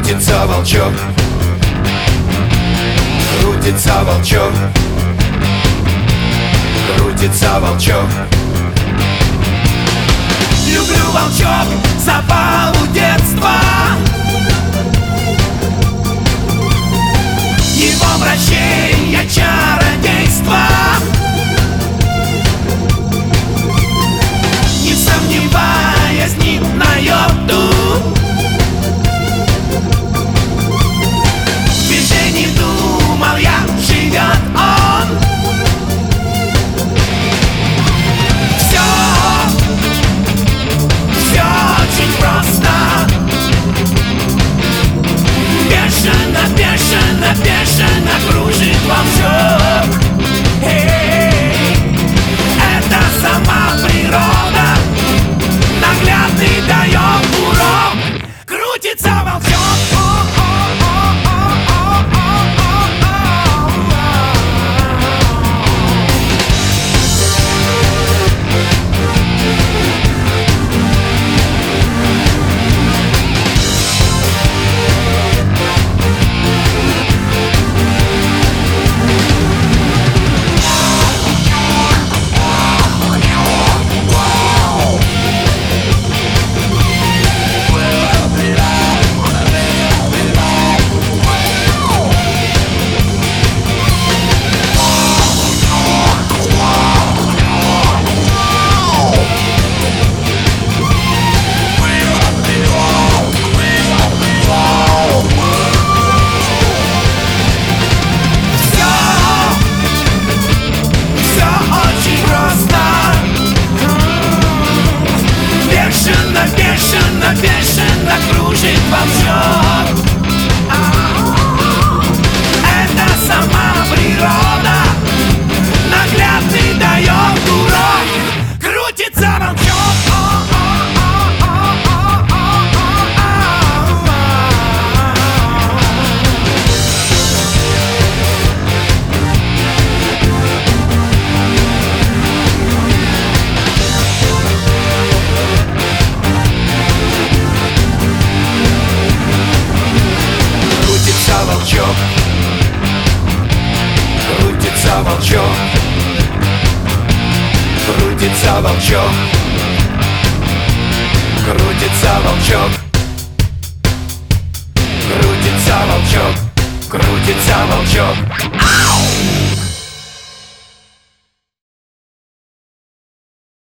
Крутится волчок, крутится волчок, крутится волчок. Люблю, волчок, запалу детства, его вращенье, чародейство. Не сомневаясь ни на йоту, в движении думал я, живет он. Все очень просто. Бешено, бешено, бешено кружит волчок. Это сама природа, наглядный дает урок. Крутится волчок. Бешено, бешено кружит волчок. Это сама природа, наглядный дает урок. Крутится волчок. Волчок, крутится волчок, крутится волчок, крутится волчок, крутится волчок, крутится волчок. Ау!